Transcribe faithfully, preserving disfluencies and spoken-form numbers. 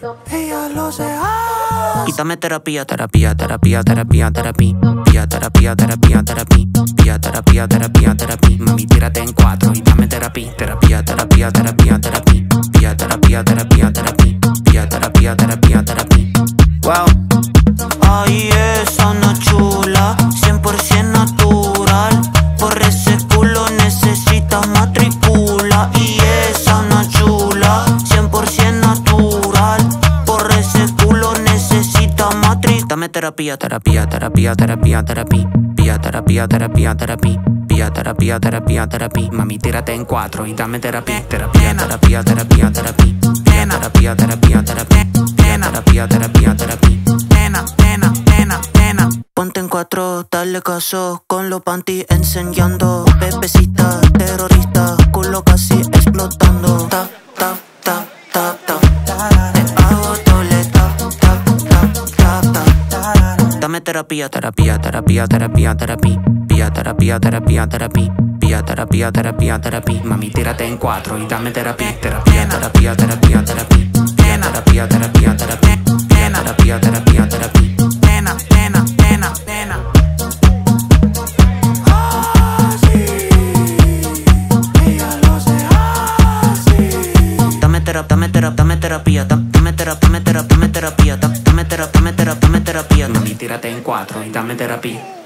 Ella lo hace. Y dame terapia, terapia, terapia, terapia, terapia, terapia, terapia, terapia, terapia, terapia, terapia, terapia. Mami, tírate en cuatro y dame terapia, terapia, terapia, terapia, terapia, terapia, terapia, terapia, terapia, terapia, terapia. Wow. Ay, esa no chula, cien por ciento natural. Por ese culo necesitas matricula. Y esa no chula, cien por ciento natural. Por ese culo necesitas matricula. Dame terapia, terapia, terapia, terapia, terapia, terapia, terapia, terapia, terapia, terapia, terapia. Mami, tírate en cuatro y dame terapia, terapia, terapia, terapia, terapia, terapia, terapia, terapia, terapia, terapia, terapia. Nena, nena, nena, nena. Ponte en cuatro, dale caso, con los panties enseñando. Bebecita, terrorista, culo casi explotando. Ta, ta, ta, ta, ta. Te hago doble ta, ta, ta, ta, ta. Dame terapia, terapia, terapia, terapia, terapia, terapia, terapia, terapia, terapia, terapia, terapia. Mami, tírate en cuatro y dame terapia, terapia, terapia, terapia, terapia, terapia, terapia, terapia, terapia, terapia, terapia. Nena, nena, nena, nena. Así, ella lo hace así. Dame terapia, dame terapia, dame terapia, dame terapia, dame terapia, dame terapia, dame terapia, dame terapia, dame terapia. Mami, tírate en cuatro y dame terapia.